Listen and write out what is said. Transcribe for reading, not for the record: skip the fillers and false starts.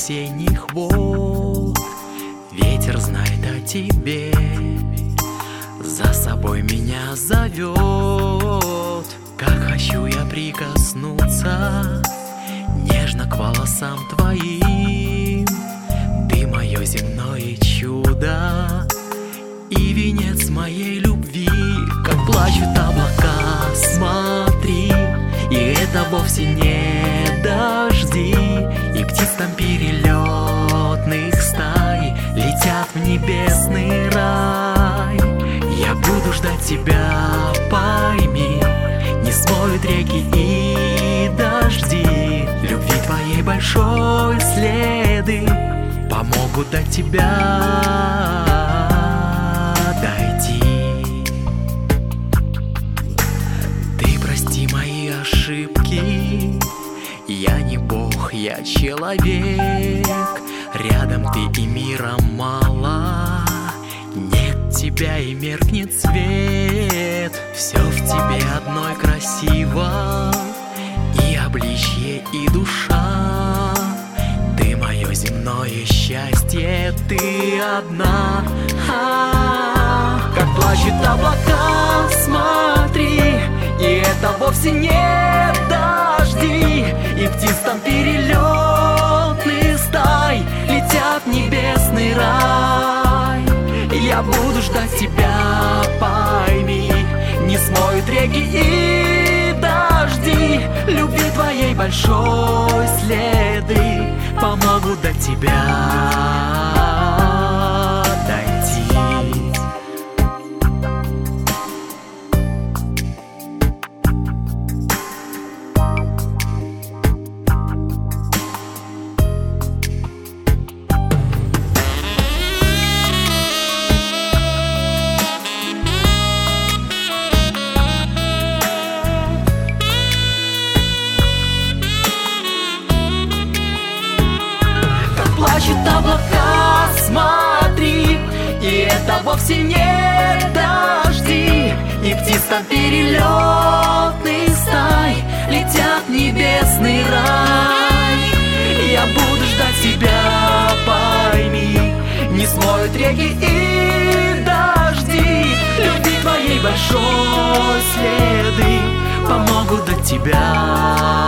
осенних вод. Ветер знает о тебе, за собой меня зовет. Как хочу я прикоснуться нежно к волосам твоим. Ты мое земное чудо и венец моей любви. Как плачут облака, смотри, и это вовсе не дожди. И птиц там перелетных стай летят в небесный рай. Я буду ждать тебя, пойми, не смоют реки и дожди. Любви твоей большой следы помогут до тебя дойти. Ты прости мои ошибки, я не бог, я человек. Рядом ты и мира мало, нет тебя и меркнет свет. Все в тебе одной красиво, и обличье, и душа. Ты мое земное счастье, ты одна. Как плачут облака, смотри, и это вовсе не дожди. И птиц там перелетных стай летят в небесный рай. Я буду ждать тебя, пойми, не смоют реки и дожди. Любви твоей большой следы помогут до тебя дойти. Плачут облака, смотри, и это вовсе не дожди. И птиц там перелетных стай летят в небесный рай. Я буду ждать тебя, пойми, не смоют реки и дожди. Любви твоей большой следы помогут до тебя